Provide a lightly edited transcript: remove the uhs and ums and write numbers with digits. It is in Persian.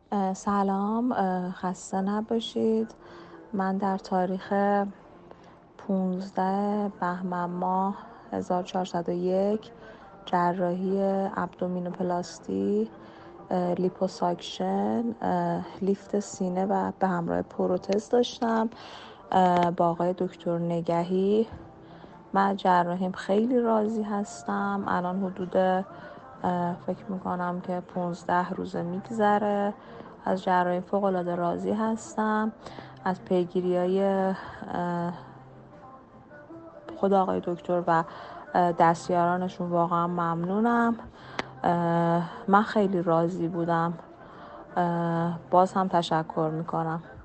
سلام، خسته نباشید. من در تاریخ 15 بهمن ماه 1401 جراحی ابدومینوپلاستی، لیپوساکشن، لیفت سینه و به همراه پروتز داشتم با آقای دکتر نگهی. من جراحیم خیلی راضی هستم. الان حدود فکر میکنم که 15 روزه میگذره از جراحی، فوق‌العاده راضی هستم. از پیگیری‌های خود آقای دکتر و دستیارانشون واقعا ممنونم. من خیلی راضی بودم. باز هم تشکر میکنم.